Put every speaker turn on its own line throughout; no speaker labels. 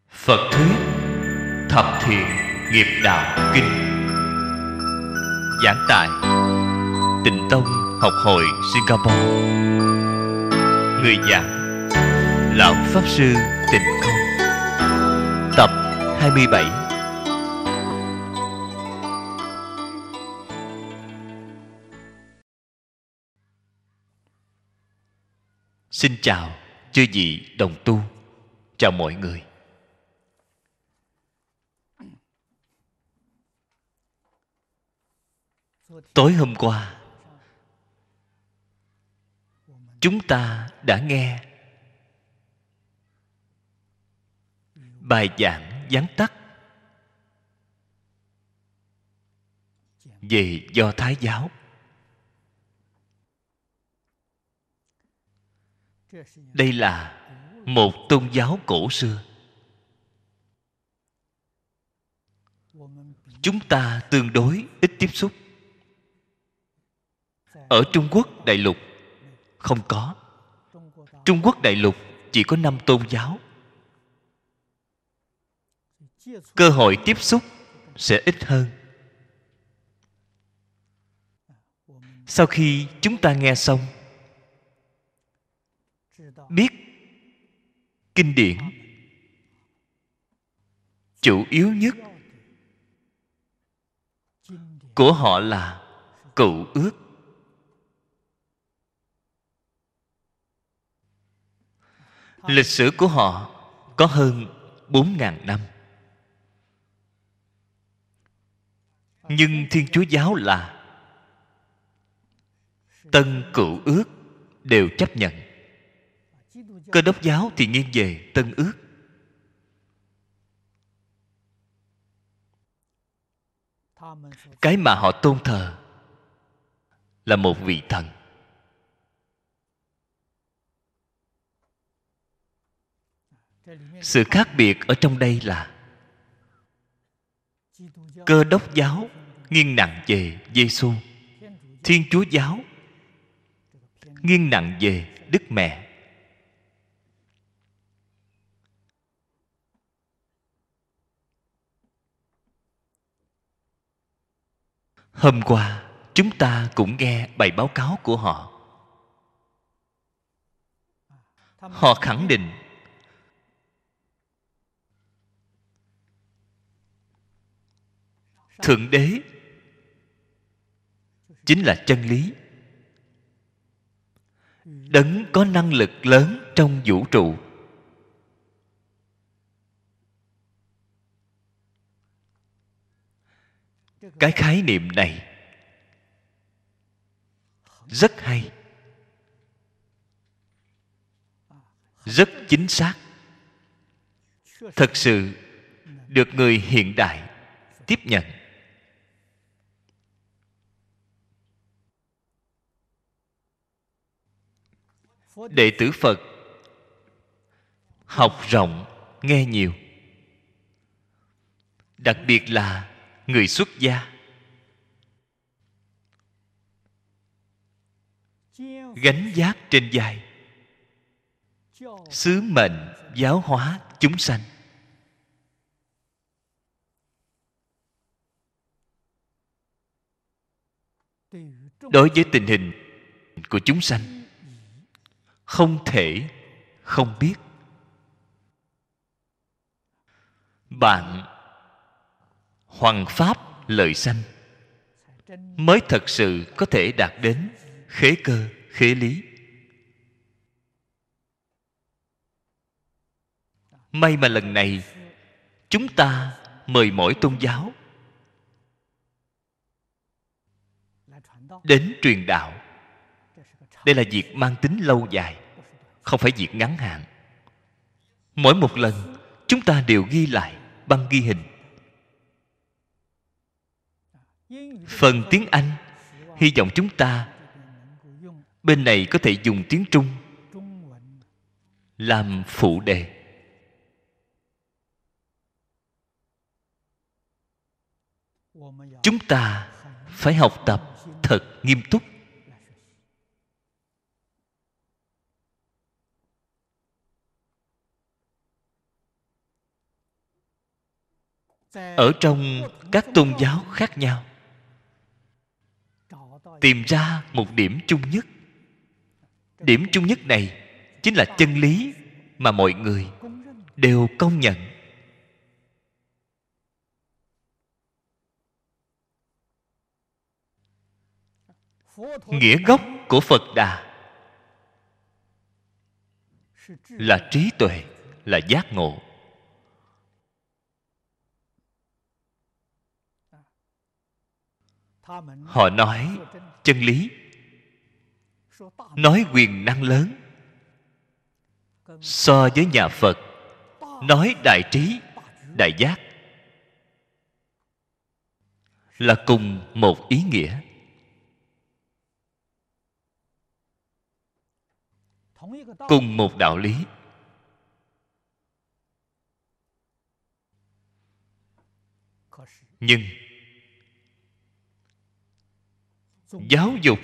Phật thuyết Thập Thiện Nghiệp Đạo Kinh. Giảng tại Tịnh Tông Học hội Singapore. Người giảng Lão Pháp Sư Tịnh Không. Tập 27. Xin chào chư vị đồng tu. Chào mọi người. Tối hôm qua chúng ta đã nghe bài giảng vắn tắt về Do Thái giáo. Đây là một tôn giáo cổ xưa. Chúng ta tương đối ít tiếp xúc. Ở Trung Quốc đại lục không có. Trung Quốc đại lục chỉ có 5 tôn giáo. Cơ hội tiếp xúc sẽ ít hơn. Sau khi chúng ta nghe xong, biết kinh điển chủ yếu nhất của họ là Cựu Ước. Lịch sử của họ có hơn 4.000 năm. Nhưng Thiên Chúa giáo là Tân Cựu Ước đều chấp nhận. Cơ Đốc giáo thì nghiêng về Tân Ước. Cái mà họ tôn thờ là một vị thần. Sự khác biệt ở trong đây là Cơ Đốc giáo nghiêng nặng về Giê-xu, Thiên Chúa giáo nghiêng nặng về Đức Mẹ. Hôm qua chúng ta cũng nghe bài báo cáo của họ. Họ khẳng định Thượng Đế chính là chân lý, đấng có năng lực lớn trong vũ trụ. Cái khái niệm này rất hay, rất chính xác, thật sự được người hiện đại tiếp nhận. Đệ tử Phật học rộng, nghe nhiều, đặc biệt là người xuất gia, gánh vác trên vai sứ mệnh giáo hóa chúng sanh. Đối với tình hình của chúng sanh, không thể không biết. Bạn hoằng pháp lợi sanh mới thật sự có thể đạt đến khế cơ khế lý. May mà lần này chúng ta mời mỗi tôn giáo đến truyền đạo. Đây là việc mang tính lâu dài, không phải việc ngắn hạn. Mỗi một lần chúng ta đều ghi lại băng ghi hình. Phần tiếng Anh hy vọng chúng ta bên này có thể dùng tiếng Trung làm phụ đề. Chúng ta phải học tập thật nghiêm túc. ở trong các tôn giáo khác nhau tìm ra một điểm chung nhất. Điểm chung nhất này chính là chân lý mà mọi người đều công nhận. Nghĩa gốc của Phật Đà là trí tuệ, là giác ngộ. Họ nói chân lý, nói quyền năng lớn, so với nhà Phật nói đại trí, đại giác là cùng một ý nghĩa. Cùng một đạo lý. Nhưng giáo dục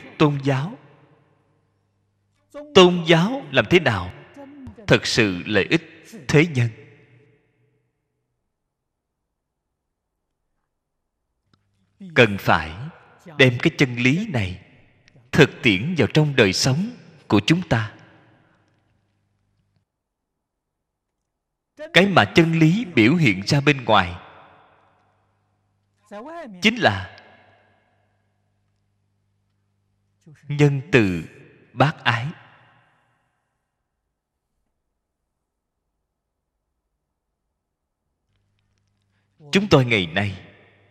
tôn giáo làm thế nào thật sự lợi ích thế nhân? Cần phải đem cái chân lý này thực tiễn vào trong đời sống của chúng ta. Cái mà chân lý biểu hiện ra bên ngoài chính là nhân từ bác ái. Chúng tôi ngày nay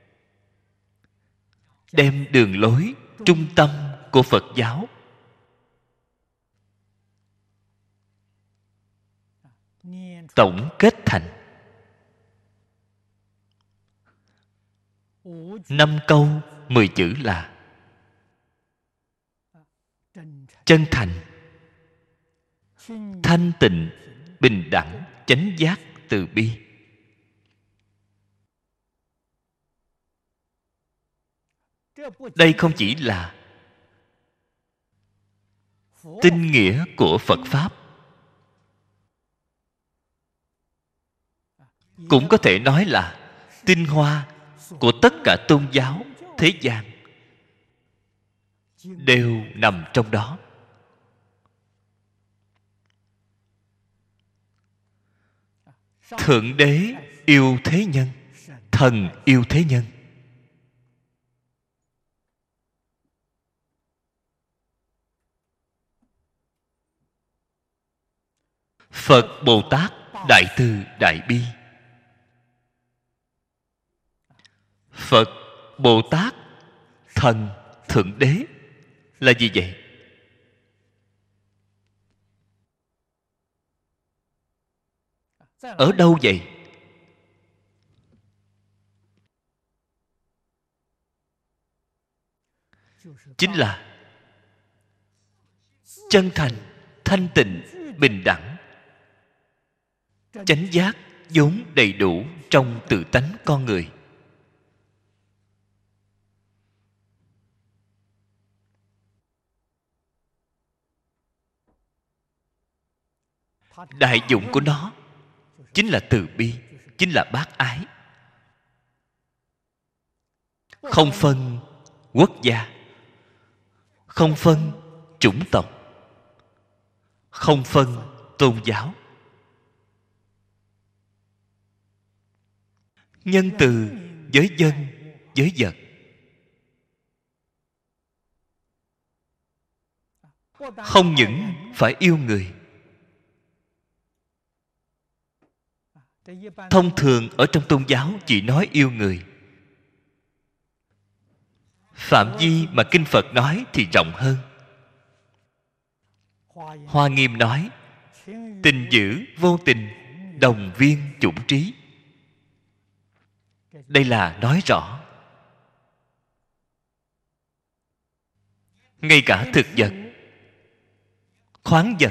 đem đường lối trung tâm của Phật giáo tổng kết thành 5 câu 10 chữ là chân thành, thanh tịnh, bình đẳng, chánh giác, từ bi. Đây không chỉ là tinh nghĩa của Phật Pháp, cũng có thể nói là tinh hoa của tất cả tôn giáo thế gian đều nằm trong đó. Thượng đế yêu thế nhân, thần yêu thế nhân. Phật Bồ Tát đại từ đại bi. Phật Bồ Tát thần thượng đế là gì vậy? Ở đâu vậy? Chính là chân thành, thanh tịnh, bình đẳng, chánh giác vốn đầy đủ trong tự tánh con người. Đại dụng của nó chính là từ bi, chính là bác ái. Không phân quốc gia, không phân chủng tộc, không phân tôn giáo. Nhân từ với dân, với vật. Không những phải yêu người. Thông thường ở trong tôn giáo chỉ nói yêu người. Phạm vi mà Kinh Phật nói thì rộng hơn. Hoa Nghiêm nói tình dữ vô tình, đồng viên chủng trí. Đây là nói rõ ngay cả thực vật, khoáng vật,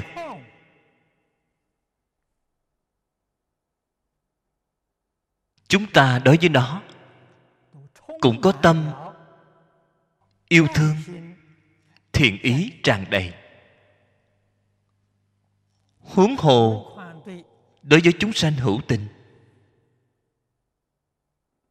chúng ta đối với nó cũng có tâm yêu thương, thiện ý tràn đầy. Huống hồ đối với chúng sanh hữu tình,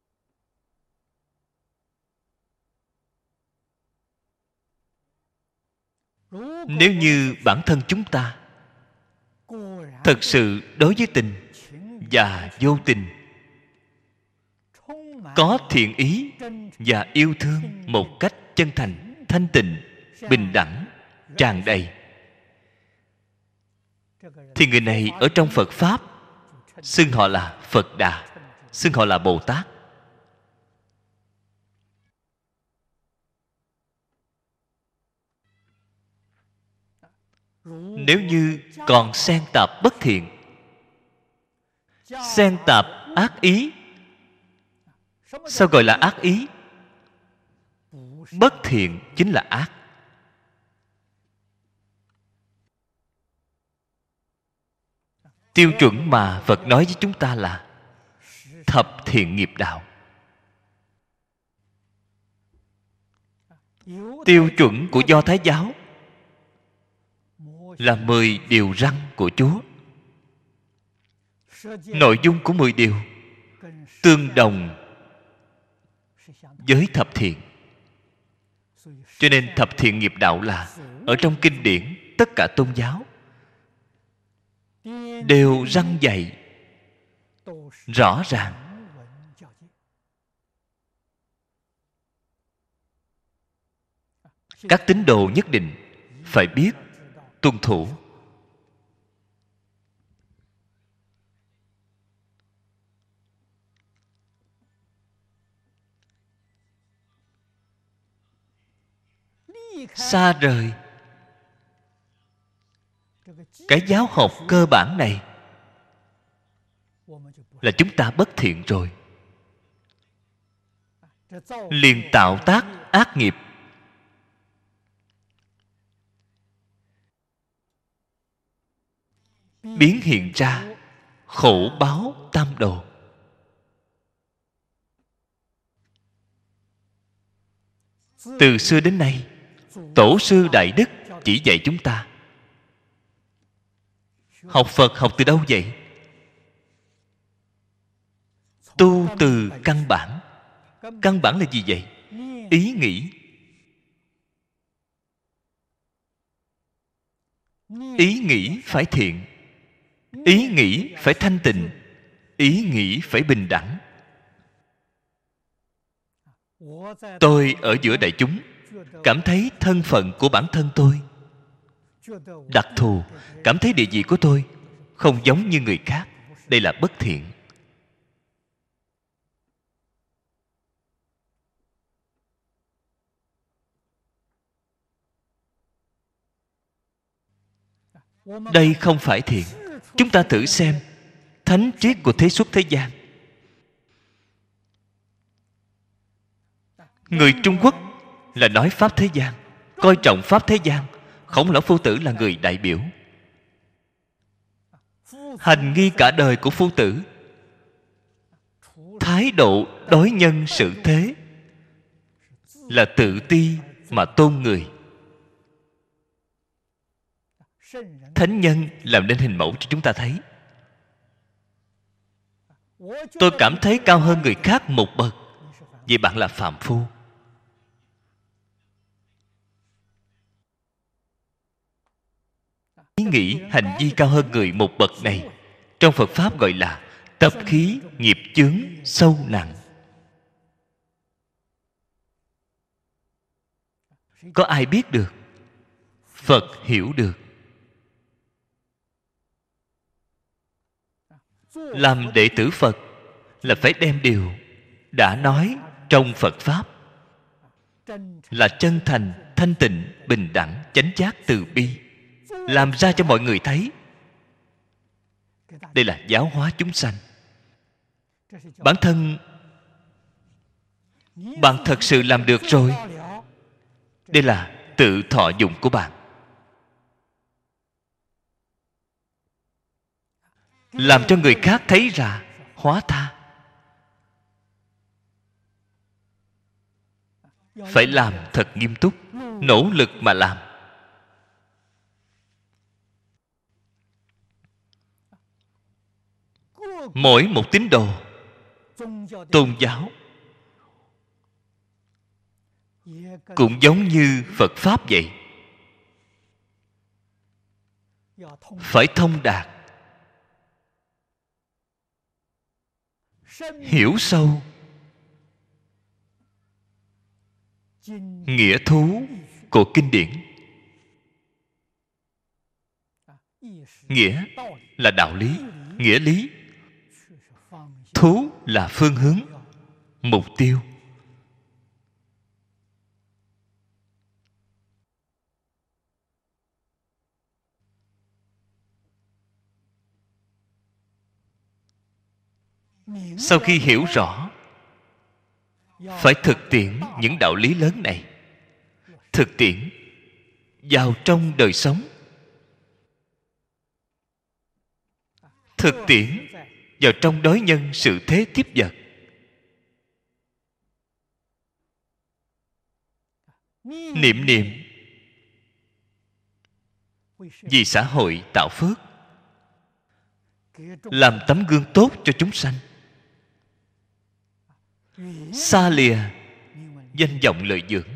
Nếu như bản thân chúng ta thật sự đối với tình và vô tình có thiện ý và yêu thương một cách chân thành, thanh tịnh, bình đẳng, tràn đầy, thì người này ở trong Phật Pháp xưng họ là Phật Đà, xưng họ là Bồ Tát. Nếu như còn xen tạp bất thiện, xen tạp ác ý, sao gọi là ác ý? Bất thiện chính là ác. Tiêu chuẩn mà Phật nói với chúng ta là thập thiện nghiệp đạo. Tiêu chuẩn của Do Thái giáo là 10 điều răn của Chúa. Nội dung của 10 điều tương đồng với thập thiện. Cho nên thập thiện nghiệp đạo là ở trong kinh điển tất cả tôn giáo đều răn dạy rõ ràng. Các tín đồ nhất định phải biết tuân thủ. Xa rời cái giáo học cơ bản này là chúng ta bất thiện rồi, liền tạo tác ác nghiệp. Biến hiện ra khổ báo tam đồ. Từ xưa đến nay, tổ sư Đại Đức chỉ dạy chúng ta. Học Phật học từ đâu vậy? Tu từ căn bản. Căn bản là gì vậy? Ý nghĩ. Ý nghĩ phải thiện, ý nghĩ phải thanh tịnh, ý nghĩ phải bình đẳng. Tôi ở giữa đại chúng cảm thấy thân phận của bản thân tôi đặc thù, cảm thấy địa vị của tôi không giống như người khác. Đây là bất thiện. Đây không phải thiện. Chúng ta thử xem thánh triết của thế xuất thế gian. Người Trung Quốc là nói pháp thế gian, coi trọng pháp thế gian. Khổng Lão Phu Tử là người đại biểu. Hành nghi cả đời của Phu Tử, thái độ đối nhân xử thế là tự ti mà tôn người. Thánh nhân làm nên hình mẫu cho chúng ta thấy. Tôi cảm thấy cao hơn người khác một bậc, vậy bạn là phàm phu. Ý nghĩ hành vi cao hơn người một bậc này, trong Phật Pháp gọi là tập khí nghiệp chướng sâu nặng. Có ai biết được? Phật hiểu được. Làm đệ tử Phật là phải đem điều đã nói trong Phật Pháp là chân thành, thanh tịnh, bình đẳng, chánh giác, từ bi, làm ra cho mọi người thấy. Đây là giáo hóa chúng sanh. Bản thân bạn thật sự làm được rồi, đây là tự thọ dụng của bạn. Làm cho người khác thấy ra, hóa tha. Phải làm thật nghiêm túc, nỗ lực mà làm. Mỗi một tín đồ tôn giáo cũng giống như Phật Pháp vậy. phải thông đạt, hiểu sâu nghĩa thú của kinh điển. Nghĩa là đạo lý, nghĩa lý. Thú là phương hướng, mục tiêu. Sau khi hiểu rõ, phải thực tiễn những đạo lý lớn này, thực tiễn vào trong đời sống, thực tiễn vào trong đối nhân sự thế tiếp vật. Niệm niệm vì xã hội tạo phước, làm tấm gương tốt cho chúng sanh, xa lìa danh vọng lợi dưỡng,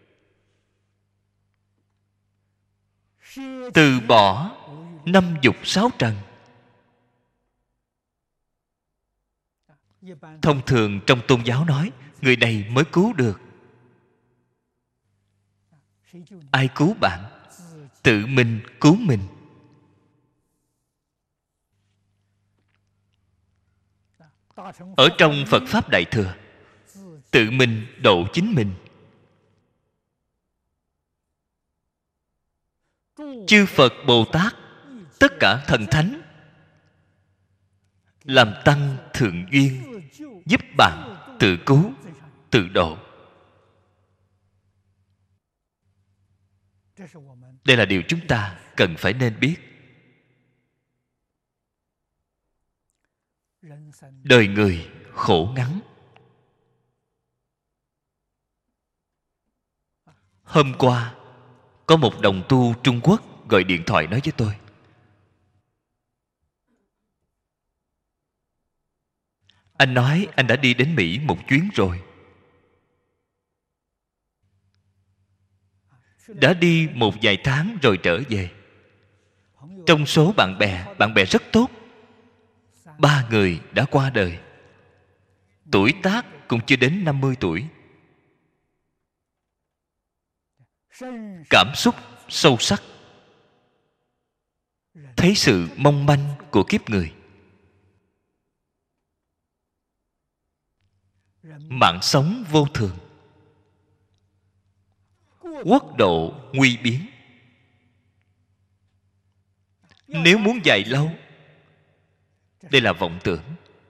từ bỏ năm dục sáu trần. Thông thường trong tôn giáo nói, người này mới cứu được. Ai cứu bạn? Tự mình cứu mình. Ở trong Phật Pháp Đại Thừa, tự mình độ chính mình. Chư Phật Bồ Tát, tất cả thần thánh làm tăng thượng duyên, giúp bạn tự cứu, tự độ. Đây là điều chúng ta cần phải nên biết. Đời người khổ ngắn. Hôm qua có một đồng tu Trung Quốc gọi điện thoại nói với tôi: anh nói anh đã đi đến Mỹ một chuyến rồi, đã đi một vài tháng rồi trở về. Trong số bạn bè rất tốt, 3 người đã qua đời. Tuổi tác cũng chưa đến 50 tuổi. Cảm xúc sâu sắc, thấy sự mong manh của kiếp người. Mạng sống vô thường, quốc độ nguy biến. Nếu muốn dài lâu, đây là vọng tưởng.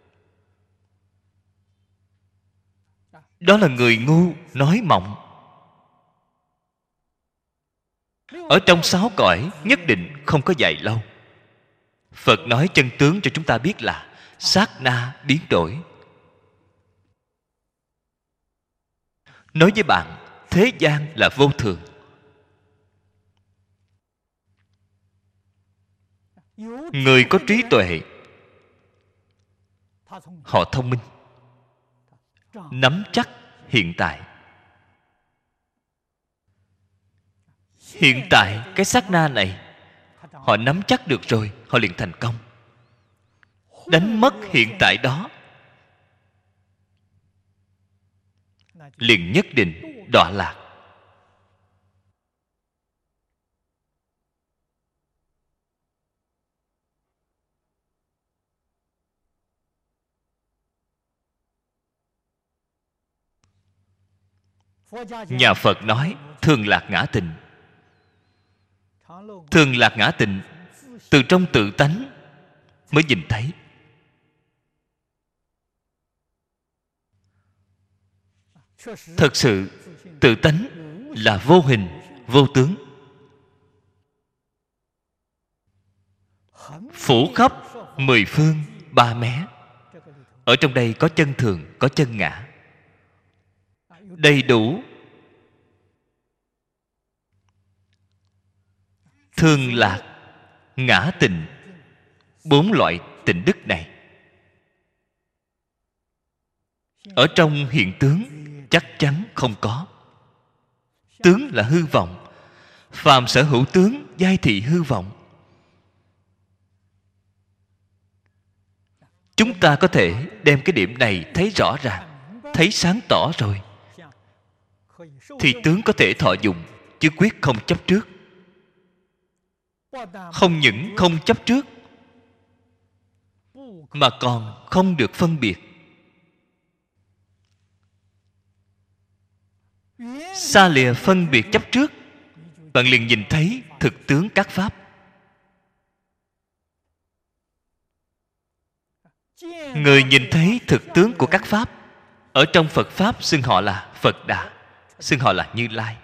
Đó là người ngu nói mộng. Ở trong 6 cõi nhất định không có dài lâu. Phật nói chân tướng cho chúng ta biết là sát na biến đổi. Nói với bạn, thế gian là vô thường. Người có trí tuệ, họ thông minh, nắm chắc hiện tại. Hiện tại cái sát na này họ nắm chắc được rồi, họ liền thành công. Đánh mất hiện tại đó, liền nhất định đọa lạc. Nhà Phật nói thường lạc ngã tịnh. Thường lạc ngã tịnh từ trong tự tánh mới nhìn thấy. Thật sự tự tánh là vô hình, vô tướng, phủ khắp 10 phương 3 mé. Ở trong đây có chân thường, có chân ngã, đầy đủ. Thường lạc, ngã tịnh, 4 loại tịnh đức này ở trong hiện tướng chắc chắn không có. Tướng là hư vọng, phàm sở hữu tướng giai thị hư vọng. Chúng ta có thể đem cái điểm này thấy rõ ràng, thấy sáng tỏ rồi, thì tướng có thể thọ dụng, chứ quyết không chấp trước. Không những không chấp trước, mà còn không được phân biệt. Xa lìa phân biệt chấp trước, bạn liền nhìn thấy thực tướng các pháp. Người nhìn thấy thực tướng của các pháp, ở trong Phật Pháp xưng họ là Phật Đà, xưng họ là Như Lai.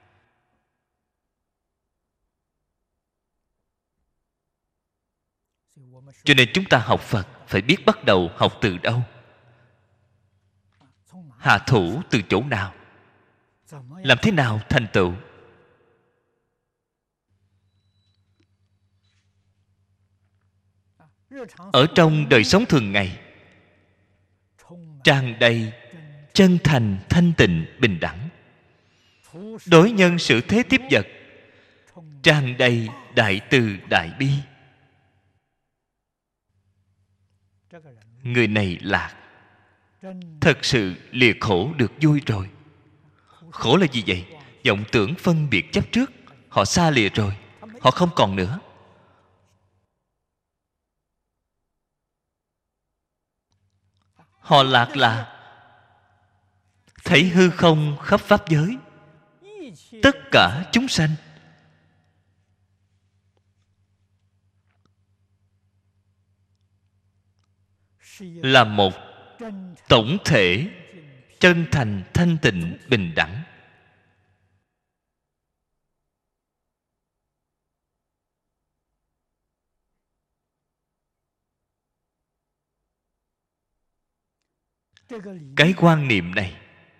Cho nên chúng ta học Phật phải biết bắt đầu học từ đâu, hạ thủ từ chỗ nào, làm thế nào thành tựu. Ở trong đời sống thường ngày, tràn đầy chân thành, thanh tịnh, bình đẳng. Đối nhân xử thế tiếp vật, tràn đầy đại từ đại bi. Người này lạc, thật sự lìa khổ được vui rồi. Khổ là gì vậy? Vọng tưởng phân biệt chấp trước, họ xa lìa rồi, họ không còn nữa. Họ lạc là thấy hư không khắp pháp giới, tất cả chúng sanh là một tổng thể chân thành, thanh tịnh, bình đẳng. Cái quan niệm này,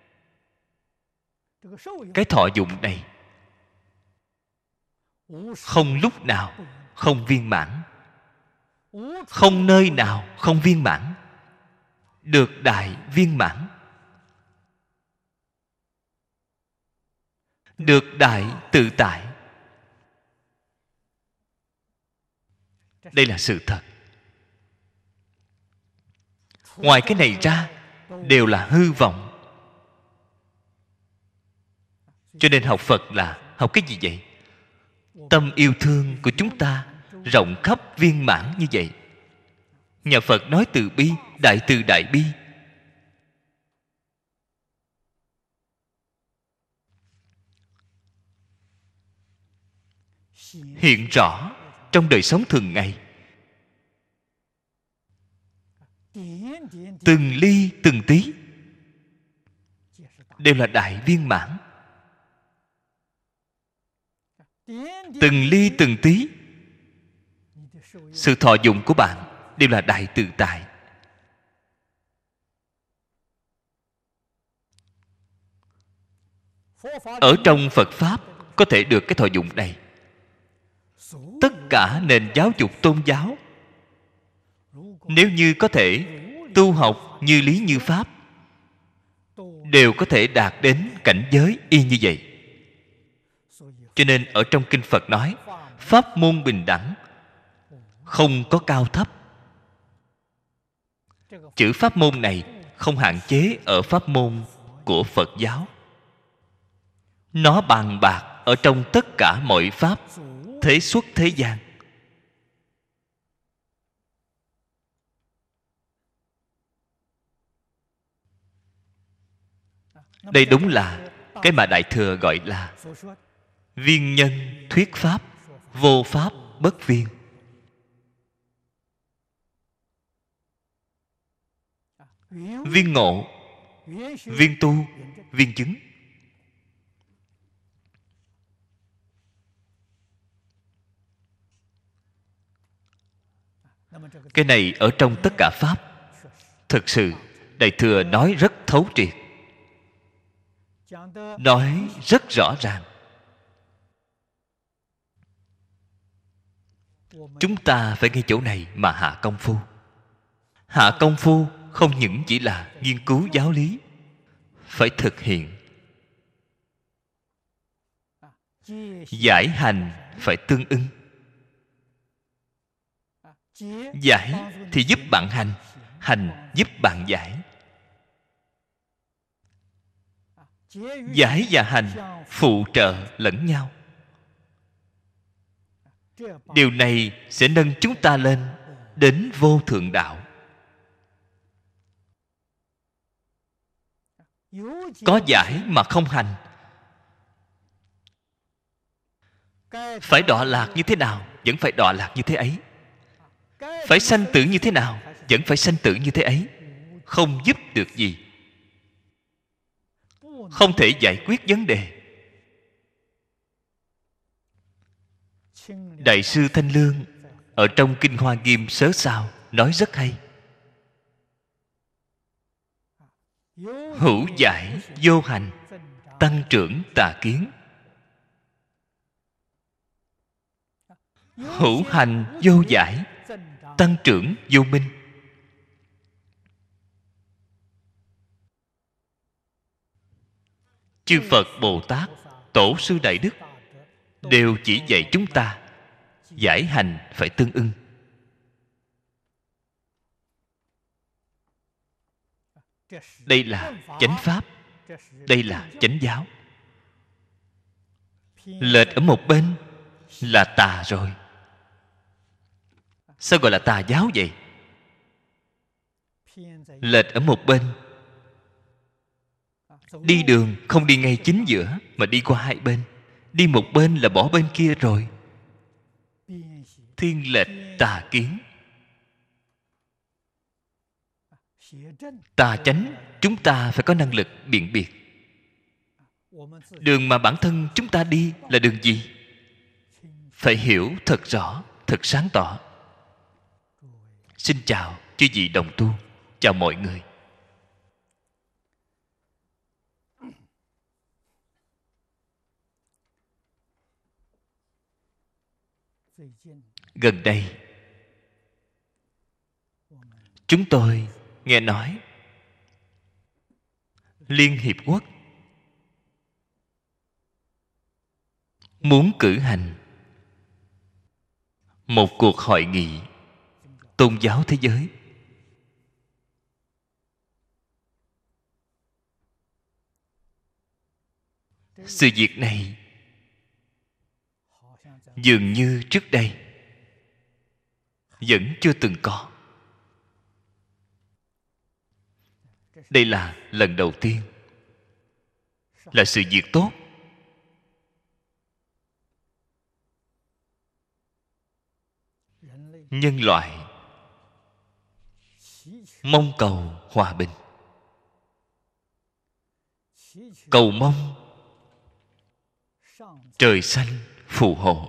cái thọ dụng này, không lúc nào không viên mãn, không nơi nào không viên mãn, được đại viên mãn, được đại tự tại. Đây là sự thật. Ngoài cái này ra đều là hư vọng. Cho nên học Phật là học cái gì vậy? Tâm yêu thương của chúng ta rộng khắp viên mãn như vậy. Nhà Phật nói từ bi, đại từ đại bi. Hiện rõ trong đời sống thường ngày. Từng ly từng tí đều là đại viên mãn. Từng ly từng tí, sự thọ dụng của bạn đều là đại tự tại. Ở trong Phật Pháp có thể được cái thọ dụng này. Tất cả nền giáo dục tôn giáo, nếu như có thể tu học như lý như pháp, đều có thể đạt đến cảnh giới y như vậy. Cho nên ở trong kinh Phật nói pháp môn bình đẳng, không có cao thấp. Chữ pháp môn này không hạn chế ở pháp môn của Phật giáo. Nó bàn bạc ở trong tất cả mọi pháp thế xuất thế gian. Đây đúng là cái mà Đại Thừa gọi là viên nhân thuyết pháp, vô pháp bất viên. Viên ngộ, viên tu, viên chứng. Cái này ở trong tất cả pháp, thực sự Đại Thừa nói rất thấu triệt, nói rất rõ ràng. Chúng ta phải ngay chỗ này mà hạ công phu. Hạ công phu không những chỉ là nghiên cứu giáo lý, phải thực hiện. Giải hành phải tương ưng. Giải thì giúp bạn hành, hành giúp bạn giải. Giải và hành phụ trợ lẫn nhau. Điều này sẽ nâng chúng ta lên đến vô thượng đạo. Có giải mà không hành, phải đọa lạc như thế nào vẫn phải đọa lạc như thế ấy, phải sanh tử như thế nào vẫn phải sanh tử như thế ấy. Không giúp được gì, không thể giải quyết vấn đề. Đại sư Thanh Lương ở trong Kinh Hoa Nghiêm Sớ Sao nói rất hay: hữu giải vô hành, tăng trưởng tà kiến. Hữu hành vô giải, tăng trưởng vô minh. Chư Phật Bồ Tát, Tổ sư Đại Đức đều chỉ dạy chúng ta giải hành phải tương ưng. Đây là chánh pháp, đây là chánh giáo. Lệch ở một bên là tà rồi. Sao gọi là tà giáo vậy? Lệch ở một bên, đi đường không đi ngay chính giữa mà đi qua hai bên, đi một bên là bỏ bên kia rồi. Thiên lệch tà kiến. Tà chánh chúng ta phải có năng lực biện biệt. Đường mà bản thân chúng ta đi là đường gì? Phải hiểu thật rõ, thật sáng tỏ. Xin chào chư vị đồng tu, chào mọi người. Gần đây chúng tôi nghe nói Liên Hiệp Quốc muốn cử hành một cuộc hội nghị tôn giáo thế giới. Sự việc này dường như trước đây vẫn chưa từng có. Đây là lần đầu tiên, là sự việc tốt. Nhân loại mong cầu hòa bình, cầu mong trời xanh phù hộ.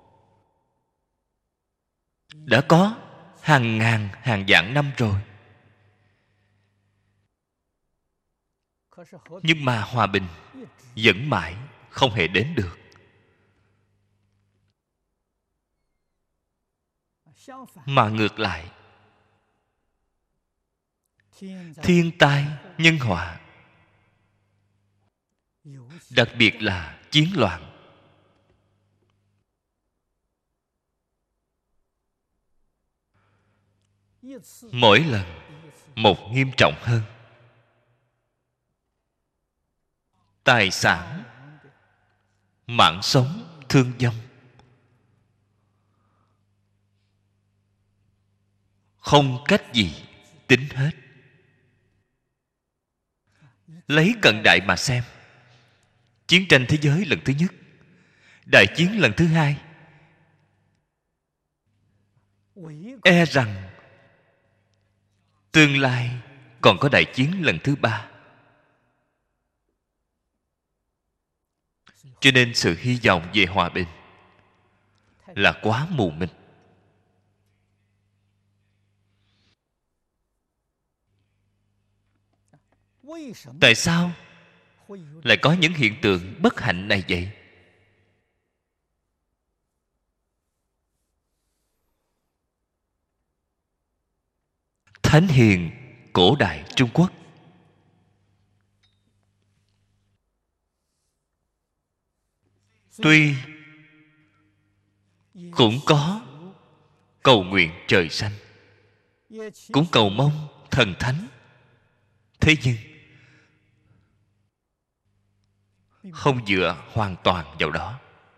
Đã có hàng ngàn hàng vạn năm rồi, nhưng mà hòa bình vẫn mãi không hề đến được. Mà ngược lại, thiên tai nhân họa, đặc biệt là chiến loạn, mỗi lần một nghiêm trọng hơn. Tài sản, mạng sống thương vong, không cách gì tính hết. Lấy cận đại mà xem, chiến tranh thế giới lần thứ nhất, đại chiến lần thứ hai, e rằng tương lai còn có đại chiến lần thứ ba. Cho nên sự hy vọng về hòa bình là quá mù mịt. Tại sao lại có những hiện tượng bất hạnh này vậy? Thánh hiền cổ đại Trung Quốc tuy cũng có cầu nguyện trời xanh, cũng cầu mong thần thánh. Thế nhưng không dựa hoàn toàn vào đó,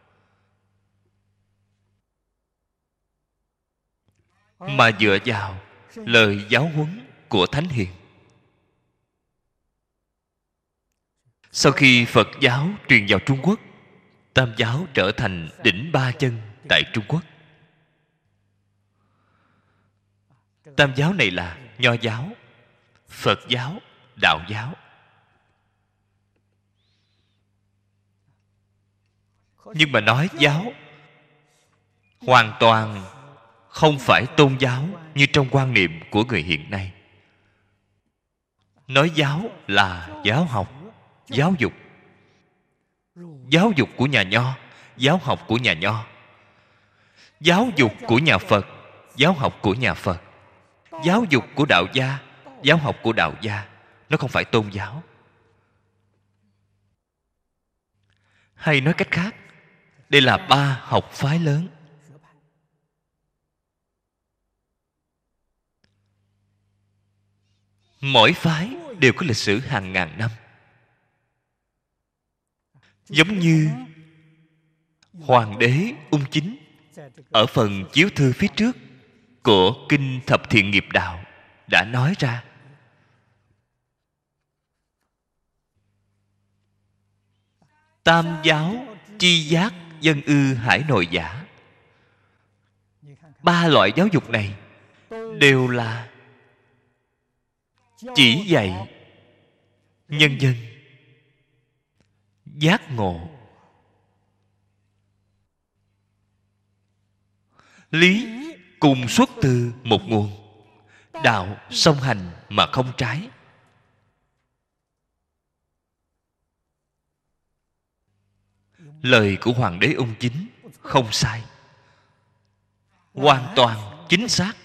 mà dựa vào lời giáo huấn của Thánh Hiền. Sau khi Phật giáo truyền vào Trung Quốc, Tam giáo trở thành đỉnh ba chân tại Trung Quốc. Tam giáo này là Nho giáo, Phật giáo, Đạo giáo. Nhưng mà nói giáo hoàn toàn không phải tôn giáo như trong quan niệm của người hiện nay. Nói giáo là giáo học, giáo dục. Giáo dục của nhà Nho, giáo học của nhà Nho. Giáo dục của nhà Phật, giáo học của nhà Phật. Giáo dục của đạo gia, giáo học của đạo gia. Nó không phải tôn giáo. Hay nói cách khác, đây là ba học phái lớn. Mỗi phái đều có lịch sử hàng ngàn năm. Giống như Hoàng đế Ung Chính ở phần chiếu thư phía trước của Kinh Thập Thiện Nghiệp Đạo đã nói ra: tam giáo chi giác dân ư hải nội giả. Ba loại giáo dục này đều là chỉ dạy nhân dân giác ngộ. Lý cùng xuất từ một nguồn, đạo song hành mà không trái. Lời của Hoàng đế Ung Chính không sai, hoàn toàn chính xác.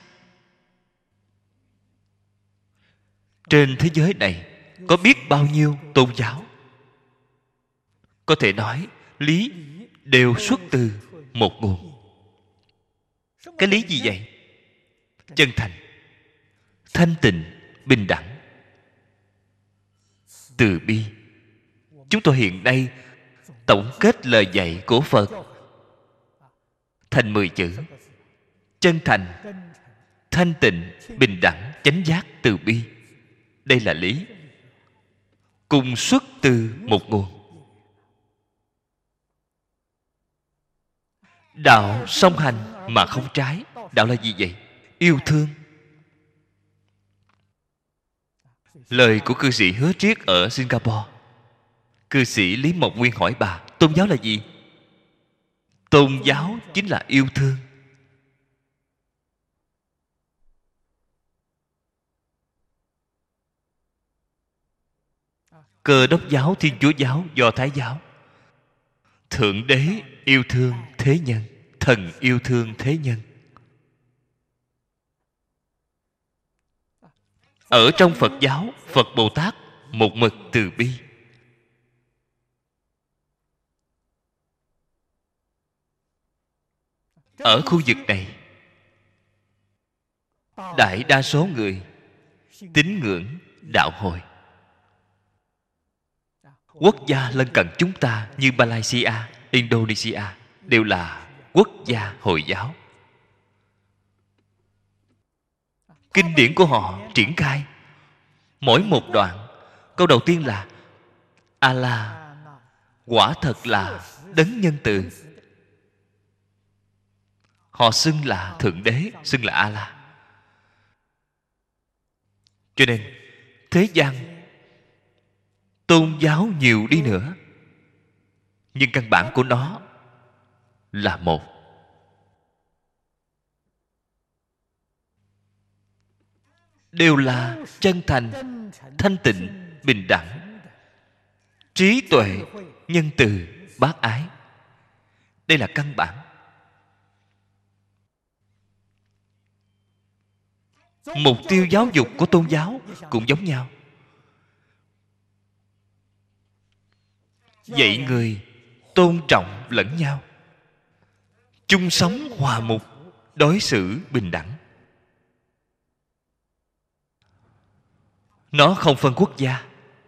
Trên thế giới này có biết bao nhiêu tôn giáo, có thể nói lý đều xuất từ một nguồn. Cái lý gì vậy? Chân thành, thanh tịnh, bình đẳng, từ bi. Chúng tôi hiện nay tổng kết lời dạy của Phật thành 10 chữ: chân thành, thanh tịnh, bình đẳng, chánh giác, từ bi. Đây là lý, cùng xuất từ một nguồn. Đạo song hành mà không trái. Đạo là gì vậy? Yêu thương. Lời của cư sĩ Hứa Triết ở Singapore. Cư sĩ Lý Mộc Nguyên hỏi bà: tôn giáo là gì? Tôn giáo chính là yêu thương. Cơ đốc giáo, Thiên Chúa giáo, Do Thái giáo, Thượng Đế yêu thương thế nhân, thần yêu thương thế nhân. Ở trong Phật giáo, Phật Bồ Tát một mực từ bi. Ở khu vực này, đại đa số người tín ngưỡng đạo Hồi. Quốc gia lân cận chúng ta như Malaysia, Indonesia đều là quốc gia Hồi giáo. Kinh điển của họ triển khai mỗi một đoạn, câu đầu tiên là Allah quả thật là đấng nhân từ. Họ xưng là Thượng Đế, xưng là Allah. Cho nên thế gian tôn giáo nhiều đi nữa, nhưng căn bản của nó là một. Đều là chân thành, thanh tịnh, bình đẳng, trí tuệ, nhân từ, bác ái. Đây là căn bản. Mục tiêu giáo dục của tôn giáo cũng giống nhau. Dạy người tôn trọng lẫn nhau, chung sống hòa mục, đối xử bình đẳng. Nó không phân quốc gia,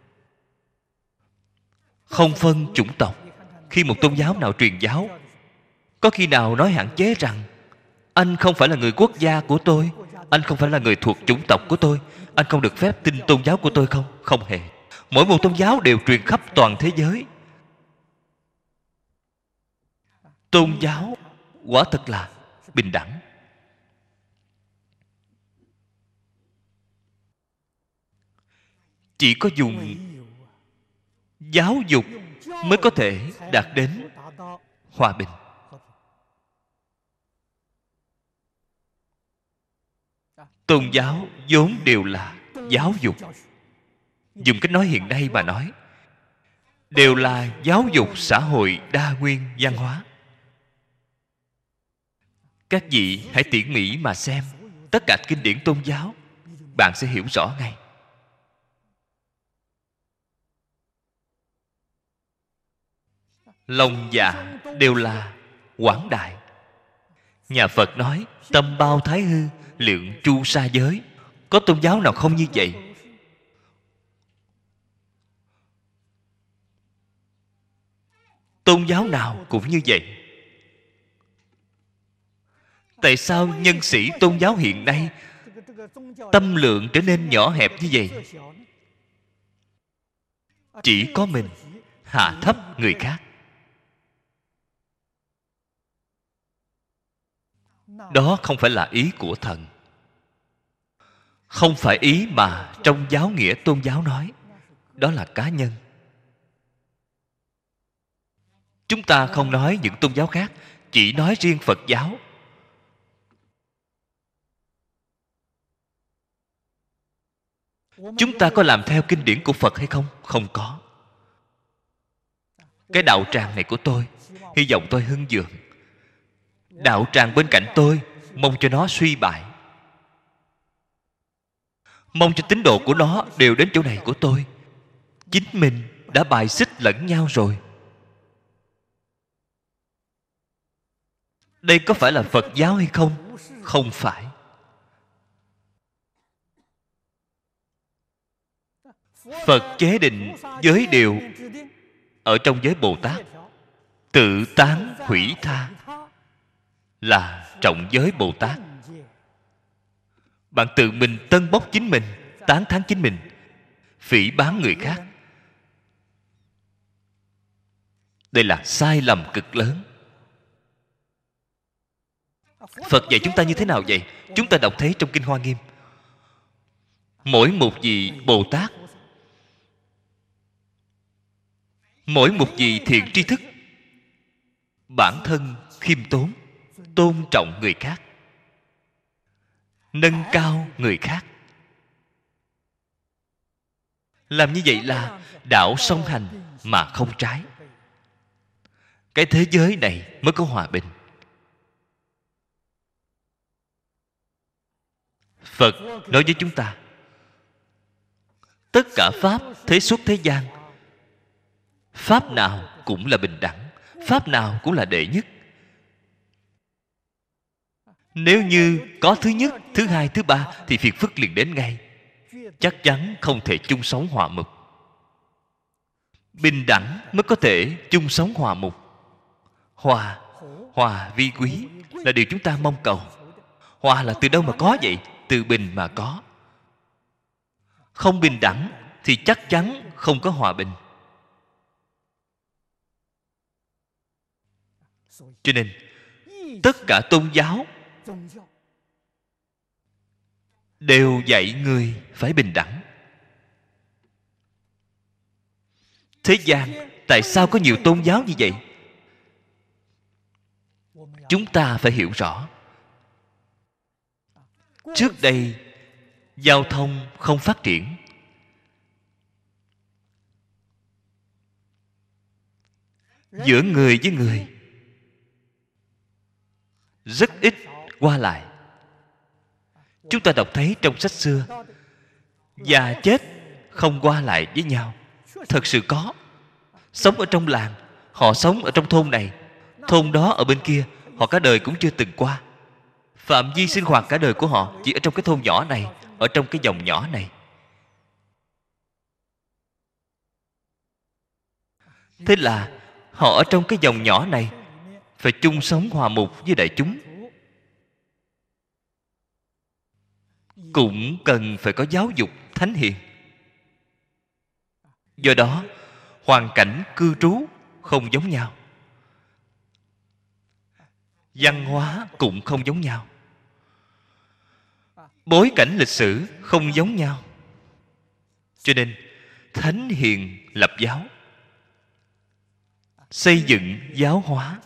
không phân chủng tộc. Khi một tôn giáo nào truyền giáo, có khi nào nói hạn chế rằng anh không phải là người quốc gia của tôi, anh không phải là người thuộc chủng tộc của tôi, anh không được phép tin tôn giáo của tôi không? Không hề. Mỗi một tôn giáo đều truyền khắp toàn thế giới. Tôn giáo quả thật là bình đẳng. Chỉ có dùng giáo dục mới có thể đạt đến hòa bình. Tôn giáo vốn đều là giáo dục. Dùng cách nói hiện nay mà nói, đều là giáo dục xã hội đa nguyên văn hóa. Các vị hãy tỉ mỉ mà xem tất cả kinh điển tôn giáo, bạn sẽ hiểu rõ ngay. Lòng dạ đều là quảng đại. Nhà Phật nói tâm bao thái hư, lượng tru sa giới. Có tôn giáo nào không như vậy? Tôn giáo nào cũng như vậy. Tại sao nhân sĩ tôn giáo hiện nay tâm lượng trở nên nhỏ hẹp như vậy? Chỉ có mình hạ thấp người khác. Đó không phải là ý của thần, không phải ý mà trong giáo nghĩa tôn giáo nói. Đó là cá nhân. Chúng ta không nói những tôn giáo khác, chỉ nói riêng Phật giáo. Chúng ta có làm theo kinh điển của Phật hay không? Không có. Cái đạo tràng này của tôi, hy vọng tôi hưng vượng. Đạo tràng bên cạnh tôi, mong cho nó suy bại. Mong cho tín đồ của nó đều đến chỗ này của tôi. Chính mình đã bài xích lẫn nhau rồi. Đây có phải là Phật giáo hay không? Không phải. Phật chế định giới điều ở trong giới Bồ Tát. Tự tán hủy tha là trọng giới Bồ Tát. Bạn tự mình tân bốc chính mình, tán thán chính mình, phỉ báng người khác. Đây là sai lầm cực lớn. Phật dạy chúng ta như thế nào vậy? Chúng ta đọc thấy trong Kinh Hoa Nghiêm, mỗi một vị Bồ Tát, mỗi một vị thiện tri thức, bản thân khiêm tốn, tôn trọng người khác, nâng cao người khác. Làm như vậy là đạo song hành mà không trái. Cái thế giới này mới có hòa bình. Phật nói với chúng ta, tất cả pháp thế xuất thế gian, pháp nào cũng là bình đẳng, pháp nào cũng là đệ nhất. Nếu như có thứ nhất, thứ hai, thứ ba thì phiền phức liền đến ngay. Chắc chắn không thể chung sống hòa mục. Bình đẳng mới có thể chung sống hòa mục. Hòa vi quý là điều chúng ta mong cầu. Hòa là từ đâu mà có vậy? Từ bình mà có. Không bình đẳng thì chắc chắn không có hòa bình. Cho nên tất cả tôn giáo đều dạy người phải bình đẳng. Thế gian tại sao có nhiều tôn giáo như vậy? Chúng ta phải hiểu rõ. Trước đây giao thông không phát triển, giữa người với người rất ít qua lại. Chúng ta đọc thấy trong sách xưa, già chết không qua lại với nhau. Thật sự có. Sống ở trong làng, họ sống ở trong thôn này, thôn đó ở bên kia, họ cả đời cũng chưa từng qua. Phạm vi sinh hoạt cả đời của họ chỉ ở trong cái thôn nhỏ này, ở trong cái dòng nhỏ này. Thế là họ ở trong cái dòng nhỏ này phải chung sống hòa mục với đại chúng, cũng cần phải có giáo dục thánh hiền. Do đó hoàn cảnh cư trú không giống nhau, văn hóa cũng không giống nhau, bối cảnh lịch sử không giống nhau. Cho nên thánh hiền lập giáo, xây dựng giáo hóa,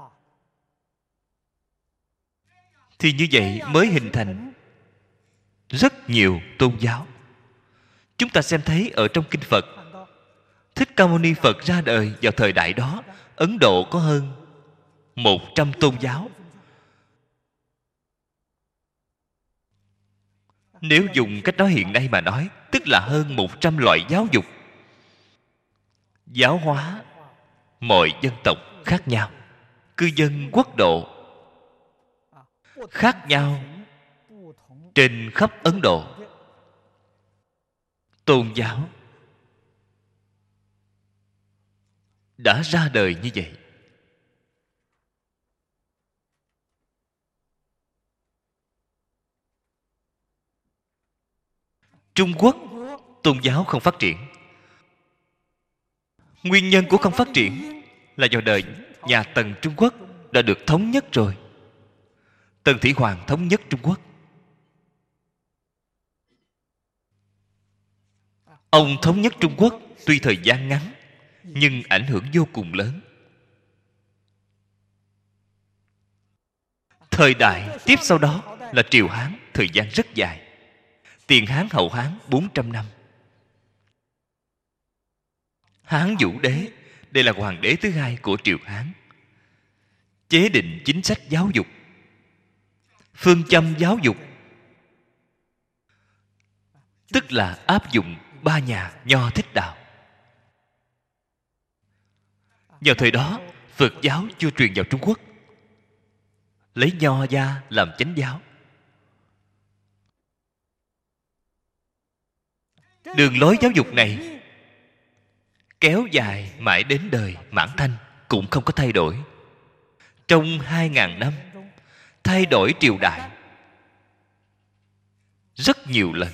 thì như vậy mới hình thành rất nhiều tôn giáo. Chúng ta xem thấy ở trong kinh Phật, Thích Ca Mâu Ni Phật ra đời vào thời đại đó, Ấn Độ có hơn 100 tôn giáo. Nếu dùng cách nói hiện nay mà nói, tức là hơn 100 loại giáo dục, giáo hóa mọi dân tộc khác nhau, cư dân quốc độ khác nhau trên khắp Ấn Độ. Tôn giáo đã ra đời như vậy. Trung Quốc tôn giáo không phát triển. Nguyên nhân của không phát triển là vào đời nhà Tần Trung Quốc đã được thống nhất rồi. Tần Thủy Hoàng thống nhất Trung Quốc. Ông thống nhất Trung Quốc tuy thời gian ngắn, nhưng ảnh hưởng vô cùng lớn. Thời đại tiếp sau đó là Triều Hán, thời gian rất dài. Tiền Hán, Hậu Hán 400 năm. Hán Vũ Đế, đây là hoàng đế thứ hai của Triều Hán, chế định chính sách giáo dục, phương châm giáo dục, tức là áp dụng ba nhà Nho Thích Đạo. Vào thời đó, Phật giáo chưa truyền vào Trung Quốc, lấy Nho gia làm chánh giáo. Đường lối giáo dục này kéo dài mãi đến đời Mãn Thanh cũng không có thay đổi. Trong 2.000 năm thay đổi triều đại rất nhiều lần.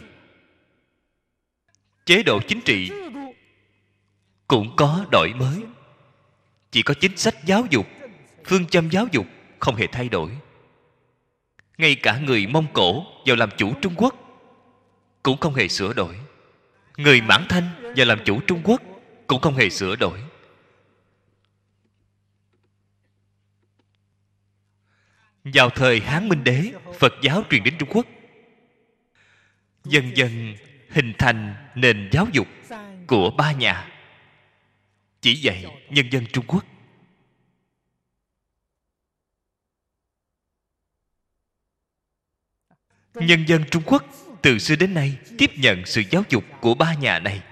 Chế độ chính trị cũng có đổi mới, chỉ có chính sách giáo dục, phương châm giáo dục không hề thay đổi. Ngay cả người Mông Cổ vào làm chủ Trung Quốc cũng không hề sửa đổi. Người Mãn Thanh vào làm chủ Trung Quốc cũng không hề sửa đổi. Vào thời Hán Minh Đế, Phật giáo truyền đến Trung Quốc, dần dần hình thành nền giáo dục của ba nhà, chỉ dạy nhân dân Trung Quốc. Nhân dân Trung Quốc từ xưa đến nay tiếp nhận sự giáo dục của ba nhà này.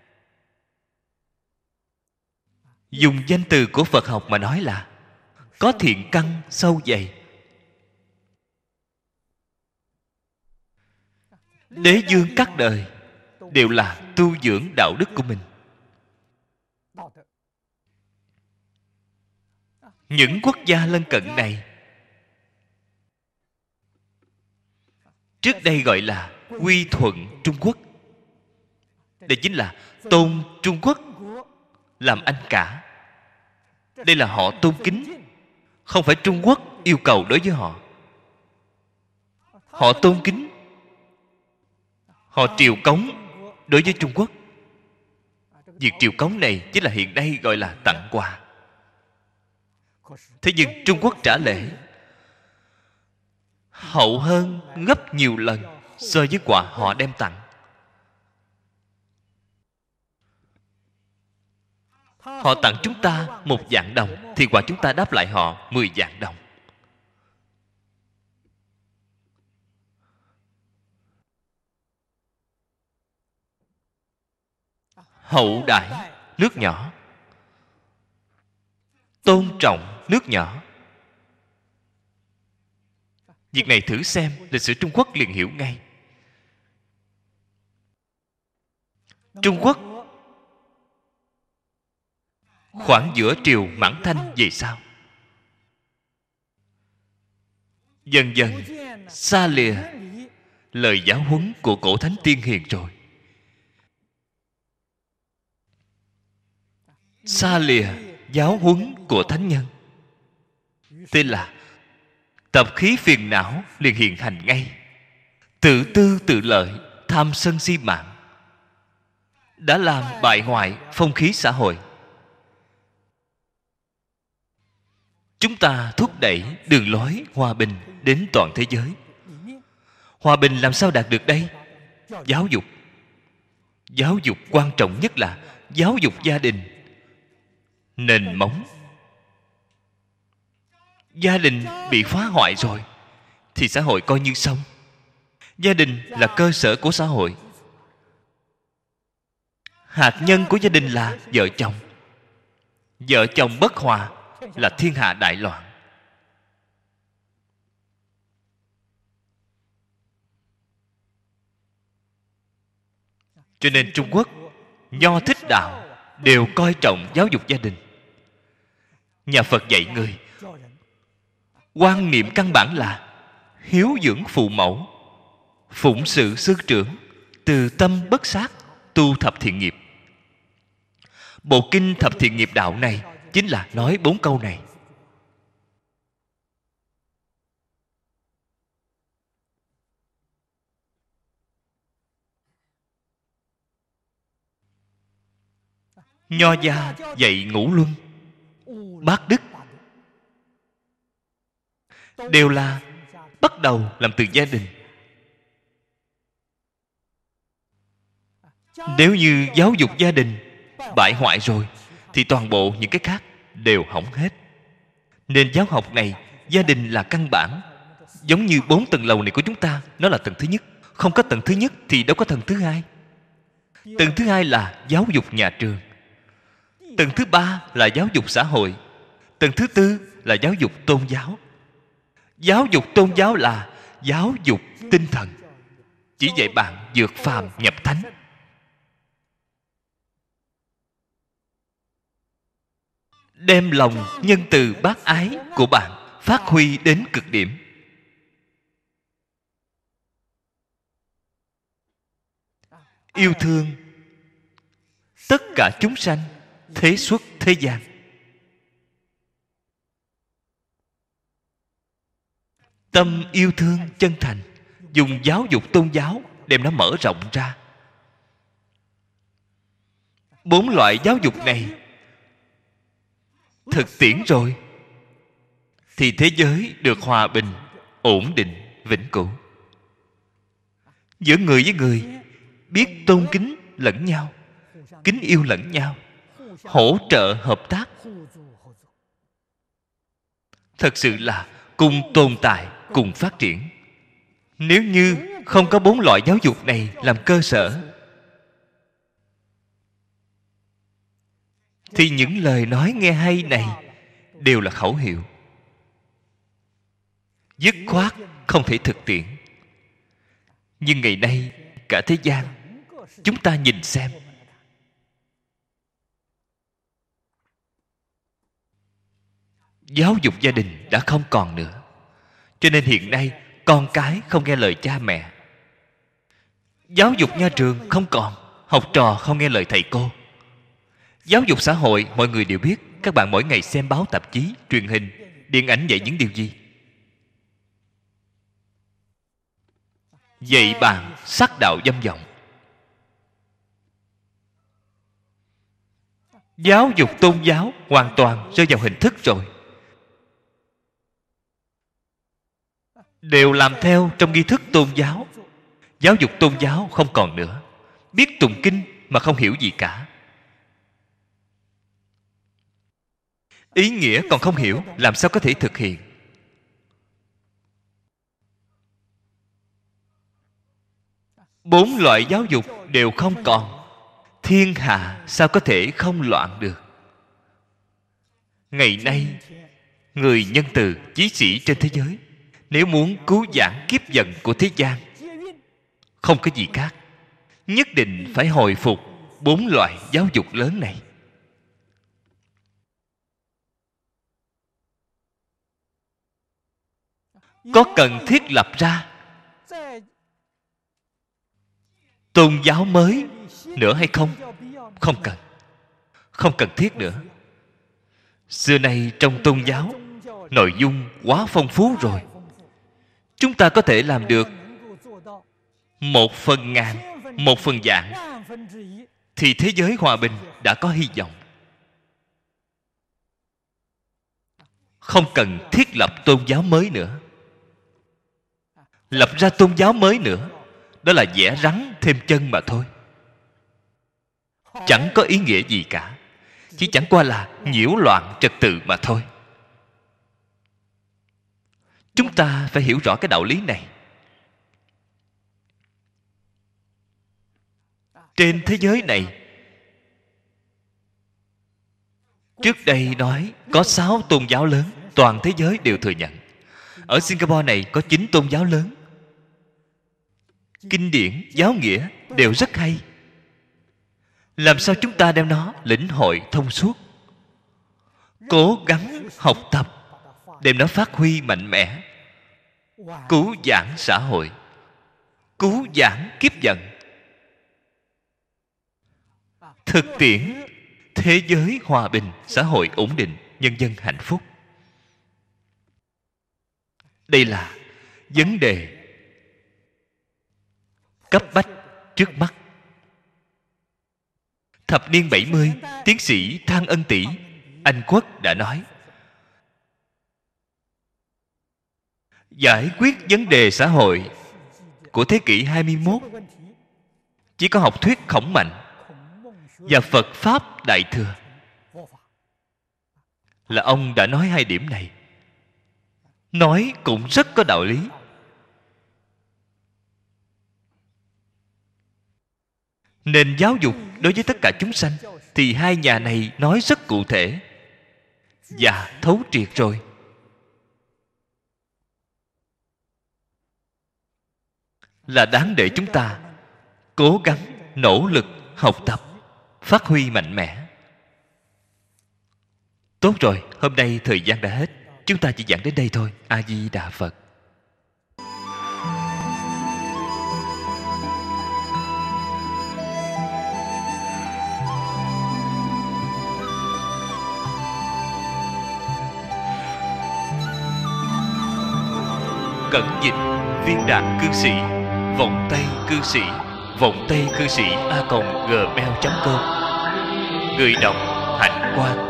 Dùng danh từ của Phật học mà nói là có thiện căn sâu dày. Đế vương các đời đều là tu dưỡng đạo đức của mình. Những quốc gia lân cận này trước đây gọi là quy thuận Trung Quốc. Đây chính là tôn Trung Quốc làm anh cả. Đây là họ tôn kính, không phải Trung Quốc yêu cầu đối với họ. Họ tôn kính, họ triều cống đối với Trung Quốc. Việc triều cống này chính là hiện nay gọi là tặng quà. Thế nhưng Trung Quốc trả lễ hậu hơn gấp nhiều lần so với quà họ đem tặng. Họ tặng chúng ta 1.000 đồng thì quà chúng ta đáp lại họ 10.000 đồng. Hậu đãi nước nhỏ, tôn trọng nước nhỏ. Việc này thử xem, lịch sử Trung Quốc liền hiểu ngay. Trung Quốc khoảng giữa triều Mãn Thanh về sau, dần dần xa lìa lời giáo huấn của cổ thánh tiên hiền rồi, xa lìa giáo huấn của thánh nhân. Thế là tập khí phiền não liền hiện hành ngay. Tự tư tự lợi, tham sân si mạng đã làm bại hoại phong khí xã hội. Chúng ta thúc đẩy đường lối hòa bình đến toàn thế giới. Hòa bình làm sao đạt được đây? Giáo dục. Giáo dục quan trọng nhất là giáo dục gia đình. Nền móng. Gia đình bị phá hoại rồi thì xã hội coi như xong. Gia đình là cơ sở của xã hội. Hạt nhân của gia đình là vợ chồng. Vợ chồng bất hòa là thiên hạ đại loạn. Cho nên Trung Quốc, Nho Thích Đạo đều coi trọng giáo dục gia đình. Nhà Phật dạy người, quan niệm căn bản là hiếu dưỡng phụ mẫu, phụng sự sư trưởng, từ tâm bất sát, tu thập thiện nghiệp. Bộ kinh Thập Thiện Nghiệp Đạo này chính là nói 4 câu này. Nho gia dạy ngũ luân, bát đức, đều là bắt đầu làm từ gia đình. Nếu như giáo dục gia đình bại hoại rồi thì toàn bộ những cái khác đều hỏng hết. Nên giáo học này, gia đình là căn bản. Giống như 4 tầng lầu này của chúng ta, nó là tầng thứ nhất. Không có tầng thứ nhất thì đâu có tầng thứ hai. Tầng thứ hai là giáo dục nhà trường. Tầng thứ ba là giáo dục xã hội. Tầng thứ tư là giáo dục tôn giáo. Giáo dục tôn giáo là giáo dục tinh thần, chỉ dạy bạn vượt phàm nhập thánh. Đem lòng nhân từ bác ái của bạn phát huy đến cực điểm. Yêu thương tất cả chúng sanh, thế xuất thế gian. Tâm yêu thương chân thành, dùng giáo dục tôn giáo đem nó mở rộng ra. 4 loại giáo dục này thực tiễn rồi thì thế giới được hòa bình, ổn định, vĩnh cửu. Giữa người với người biết tôn kính lẫn nhau, kính yêu lẫn nhau, hỗ trợ hợp tác, thật sự là cùng tồn tại, cùng phát triển. Nếu như không có 4 loại giáo dục này làm cơ sở thì những lời nói nghe hay này đều là khẩu hiệu, dứt khoát không thể thực tiễn. Nhưng ngày nay cả thế gian, chúng ta nhìn xem, giáo dục gia đình đã không còn nữa. Cho nên hiện nay con cái không nghe lời cha mẹ. Giáo dục nhà trường không còn, học trò không nghe lời thầy cô. Giáo dục xã hội mọi người đều biết. Các bạn mỗi ngày xem báo tạp chí, truyền hình, điện ảnh dạy những điều gì? Dạy bạn sắc đạo dâm vọng. Giáo dục tôn giáo hoàn toàn rơi vào hình thức rồi. Đều làm theo trong nghi thức tôn giáo. Giáo dục tôn giáo không còn nữa. Biết tụng kinh mà không hiểu gì cả. Ý nghĩa còn không hiểu, làm sao có thể thực hiện? Bốn loại giáo dục đều không còn, thiên hạ sao có thể không loạn được? Ngày nay, người nhân từ, chí sĩ trên thế giới Nếu muốn cứu vãn kiếp giận của thế gian, không có gì khác, nhất định phải hồi phục 4 loại giáo dục lớn này. Có cần thiết lập ra tôn giáo mới nữa hay không? Không cần. Không cần thiết nữa. Xưa nay trong tôn giáo, nội dung quá phong phú rồi. Chúng ta có thể làm được 1/1000, 1/1000 thì thế giới hòa bình đã có hy vọng. Không cần thiết lập tôn giáo mới nữa. Lập ra tôn giáo mới nữa, đó là vẽ rắn thêm chân mà thôi. Chẳng có ý nghĩa gì cả. Chỉ chẳng qua là nhiễu loạn trật tự mà thôi. Chúng ta phải hiểu rõ cái đạo lý này. Trên thế giới này, trước đây nói có 6 tôn giáo lớn, toàn thế giới đều thừa nhận. Ở Singapore này có 9 tôn giáo lớn. Kinh điển, giáo nghĩa đều rất hay. Làm sao chúng ta đem nó lĩnh hội thông suốt, cố gắng học tập, đem nó phát huy mạnh mẽ, cứu vãn xã hội, cứu vãn kiếp giận, thực tiễn thế giới hòa bình, xã hội ổn định, nhân dân hạnh phúc. Đây là vấn đề cấp bách trước mắt. Thập niên 70, tiến sĩ Thang Ân Tỷ, Anh Quốc đã nói: giải quyết vấn đề xã hội của thế kỷ 21 chỉ có học thuyết Khổng Mạnh và Phật Pháp Đại Thừa. Là ông đã nói 2 điểm này. Nói cũng rất có đạo lý. Nền giáo dục đối với tất cả chúng sanh thì 2 nhà này nói rất cụ thể và thấu triệt rồi. Là đáng để chúng ta cố gắng, nỗ lực, học tập, phát huy mạnh mẽ. Tốt rồi, hôm nay thời gian đã hết. Chúng ta chỉ giảng đến đây thôi. A Di Đà Phật. Cẩn dịch Viên Đạt Cư Sĩ, Vọng Tây Cư Sĩ, Vọng Tây Cư Sĩ @gmail.com. Người đọc Hạnh Quang.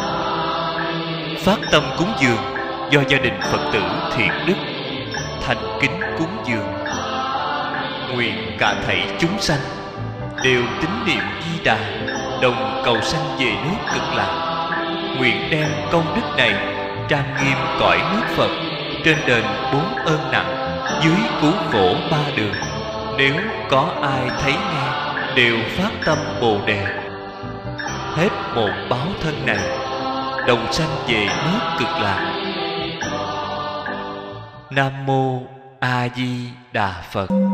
Phát tâm cúng dường do gia đình Phật tử Thiện Đức thành kính cúng dường. Nguyện cả thảy chúng sanh đều tín niệm Di Đà, đồng cầu sanh về nước Cực Lạc. Nguyện đem công đức này trang nghiêm cõi nước Phật, trên đền 4 ơn nặng, dưới cứu khổ 3 đường. Nếu có ai thấy nghe đều phát tâm Bồ Đề, hết một báo thân này, đồng sanh về nước Cực Lạc. Nam mô A Di Đà Phật.